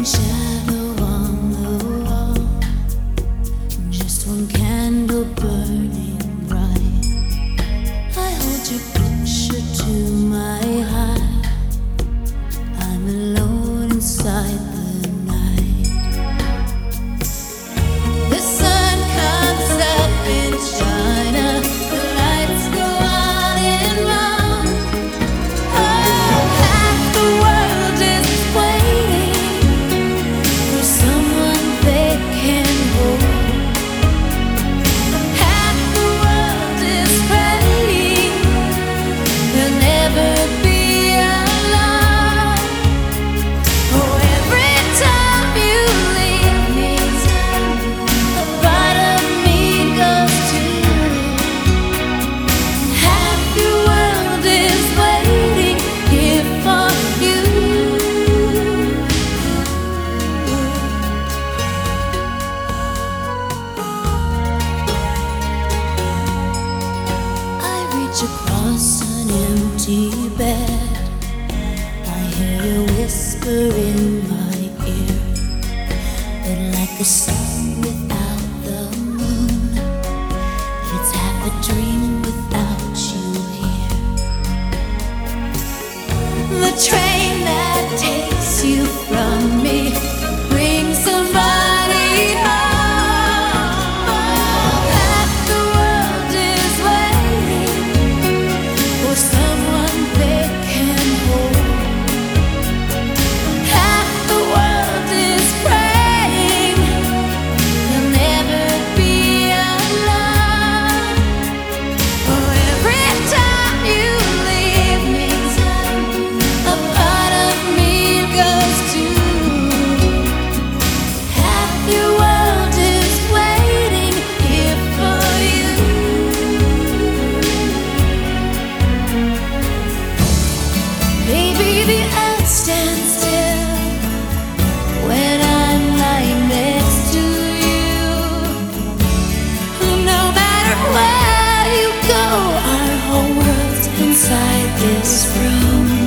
shadow on the wall, just one candle burning bright. I hold your picture to my heart. I'm alone inside the night. The sun comes up in China, the lights go on and on. Oh, half the world is waiting for someone they can hold. Half the world is praying they'll never be alone. Oh, every time you leave me, a part of me goes too. Half the world is waiting here for you. I reach across an empty bed. I hear you whisper in my ear, but like the sun without the moon, it's half a dream without you here. The train that takes you from me brings somebody home. Oh, half the world is waiting for someone they can hold. Half the world is praying they'll never be alone. Oh, every time you leave me, a part of me goes too. Half your world is waiting here for you. Maybe the earth stands still when I'm lying next to you. No matter where you go, our whole world's inside this room.